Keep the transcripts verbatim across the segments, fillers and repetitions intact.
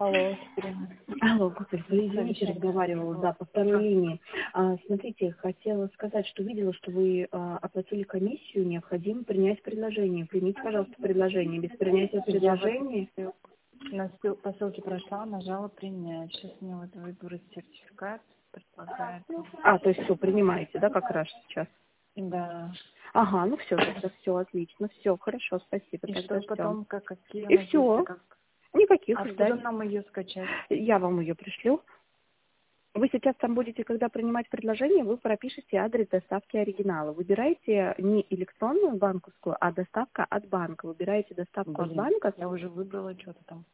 Алло, Екатерина. Алло, Господи, извините, разговаривала, да, по второй линии. А, смотрите, хотела сказать, что видела, что вы а, оплатили комиссию, необходимо принять предложение. Примите, пожалуйста, предложение. Без принятия Я вот предложения... на ссыл- по ссылке прошла, нажала принять. Сейчас мне вот выбрать сертификат, предполагает. А, то есть все, принимаете, да, как раз сейчас? Да. Ага, ну все, тогда все, отлично, все, хорошо, спасибо, И тогда что ждем. потом, как, какие у И нас действия, все, как... никаких Откуда ждать. нам ее скачать? Я вам ее пришлю. Вы сейчас там будете, когда принимать предложение, вы пропишите адрес доставки оригинала. Выбираете не электронную банковскую, а доставка от банка. Выбираете доставку от Блин, банка. я уже выбрала что-то там.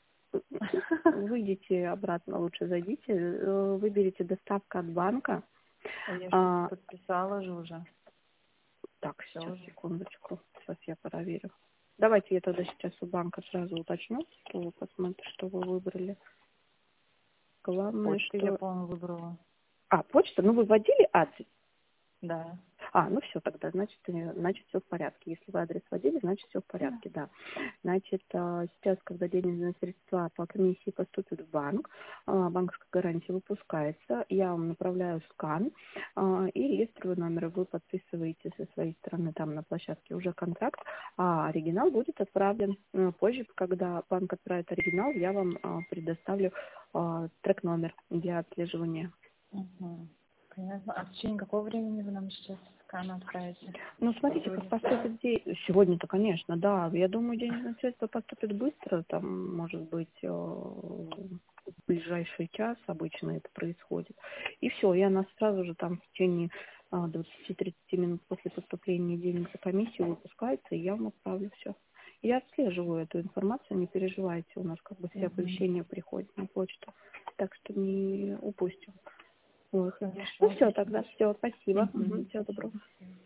Выйдите обратно, лучше зайдите, э, выберите доставка от банка. А я что-то А, подписала же уже. так, Все сейчас, уже. секундочку, сейчас я проверю. Давайте я тогда сейчас у банка сразу уточню, что вы посмотрите, что вы выбрали. Главное, Почту я, что... по-моему, выбрала. А, почта, ну вы вводили адрес? Да. А, ну все, тогда, значит, э, значит, все в порядке. Если вы адрес вводили, значит, все в порядке, да. Значит, а, сейчас, когда денежные средства по комиссии поступят в банк, а, банковская гарантия выпускается, я вам направляю скан а, и рееструю номер. Вы подписываете со своей стороны там на площадке уже контракт, а оригинал будет отправлен э, позже, когда банк отправит оригинал, я вам а, предоставлю а, трек-номер для отслеживания. Угу. Понятно. А в течение какого времени вы нам сейчас скан отправите? Ну, смотрите, как Сегодня? поступит де... Сегодня-то, конечно, да. Я думаю, денежные средства поступят быстро. Там, может быть, э, в ближайший час обычно это происходит. И все, и она сразу же там в течение двадцати-тридцати минут после поступления денег за комиссию выпускается, и я вам отправлю все. Я отслеживаю эту информацию, не переживайте, у нас как бы все Угу. оповещения приходят на почту, так что не упустим. Вот. Ну Хорошо. все, тогда все, спасибо. Угу. Угу, всего доброго. Спасибо.